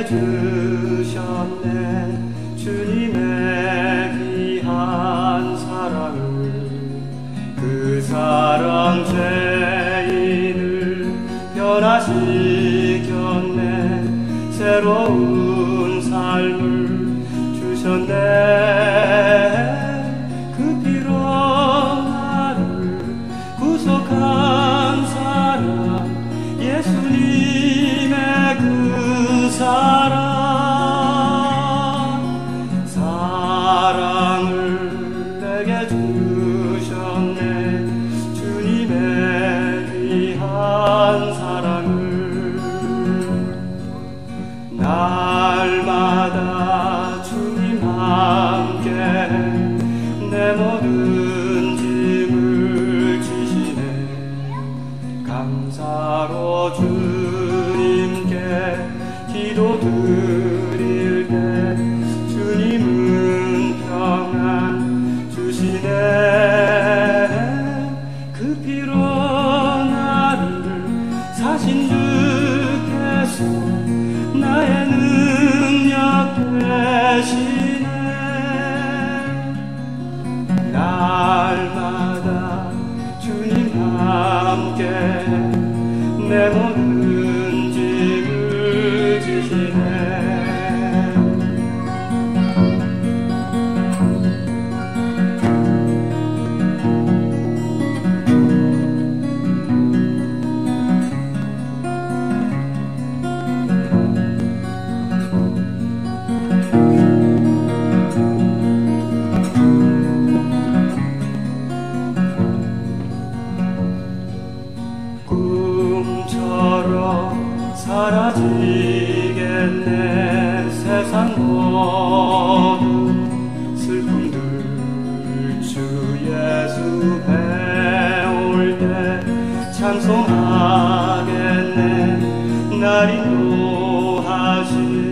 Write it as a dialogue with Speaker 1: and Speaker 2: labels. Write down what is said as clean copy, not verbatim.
Speaker 1: 주셨네. 주님의 귀한 사랑을, 그 사랑 죄인을 변화시켰네. 새로운 삶을 주셨네. 그 피로 나를 구속한 사랑, 예수님의 그 사랑을 내게 주셨네. 주님의 귀한 사랑을 날마다 주님 함께 내 모든 짐을 지시네. 감사로 주님께 기도드릴 때 주님은 평안 주시네. 그 피로 나를 사신 주께서 나의 능력 되시네. 날마다 주님 함께 내 모든 짐을 지시네. 꿈처럼 사라지겠네. 세상 모든 슬픔들 주 예수 배울 때 찬송하겠네. 날 인도하신